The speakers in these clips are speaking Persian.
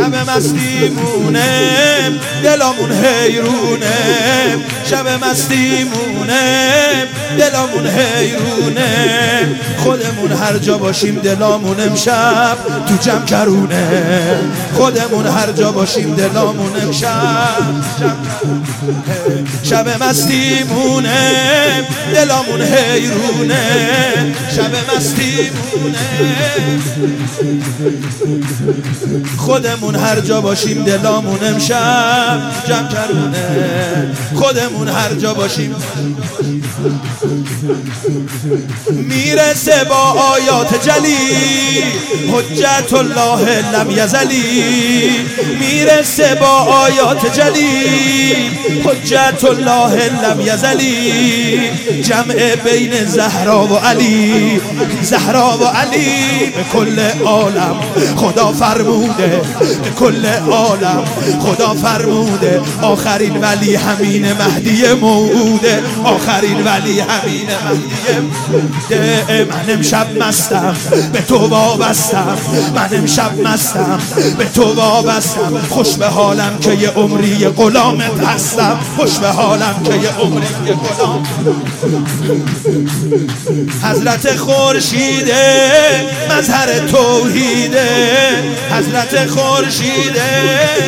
شب مستیمونه دلامون حیرونه، شب مستیمونه دلامون حیرونه، خودمون هر جا باشیم دلامون امشب تو جمع کرونه، خودمون هر جا باشیم دلامون امشب شب مستیمونه دلامون حیرونه، شب مستیمونه خودمون هر جا باشیم دلامون امشب جمع کرونه، خودمون هر جا باشیم. میرسه با آیات جلی حجت الله لم یزلی، میرسه با آیات جلی حجت الله لم یزلی، جمع بین زهرا و علی، زهرا و علی به کل عالم خدا فرموده، به کل عالم خدا فرموده، آخرین ولی همین مهدی موعوده، آخرین ولی همین مهدی موعوده. من امشب مستم به تو وابستم، من امشب مستم به تو وابستم، خوش به حالم که یه عمری غلامت هستم، خوش به حالم که یه عمری غلام. حضرت خورشیده مظهر توحیده، حضرت خورشیده.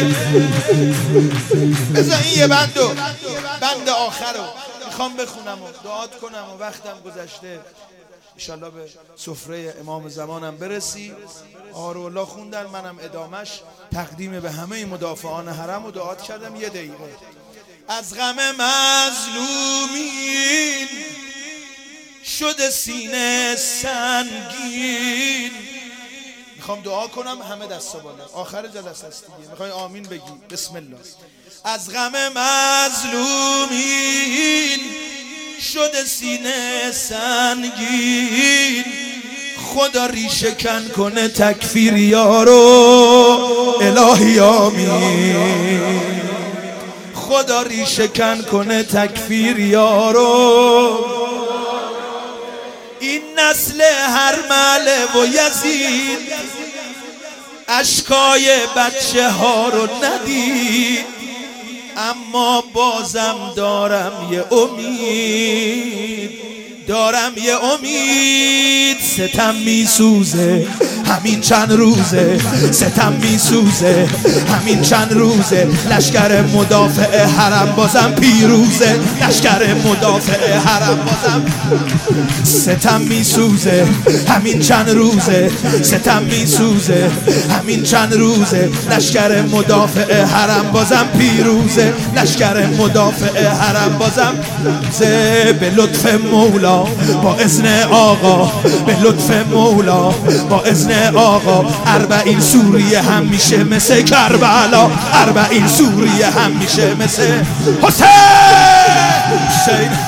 بذار این یه بند آخر رو میخوام بخونم و دعات کنم و وقتم گذشته، انشالله به سفره امام زمانم برسی. آرالله خوندن، منم ادامش تقدیم به همه مدافعان حرم و دعات کردم. یه دقیقه. از غم مظلومین شده سینه سنگین، میخوام دعا کنم همه دستا بالا، آخر جلسه است دیگه، میخوای آمین بگی. بسم الله. از غم مظلومین شده سینه سنگین، خدا ریشه کن کنه تکفیر یارو، الهی آمین. خدا ریشه کن کنه تکفیر یارو، این نسل هرمله و یزید اشکای بچه ها رو ندید، اما بازم دارم یه امید، دارم یه امید. ستم میسوزه همین چند روزه، ستم میسوزه همین چند روزه، لشکر مدافع حرم بازم پیروزه، لشکر مدافع حرم بازم. ستم میسوزه همین چند روزه، ستم میسوزه همین چند روزه، لشکر مدافع حرم بازم پیروزه، لشکر مدافع حرم بازم. به لطف مولا با اذن آقا، به لطف مولا با اذن آقا، 40 سوریه هم میشه مثل کربلا، 40 سوریه هم میشه مثل حسین.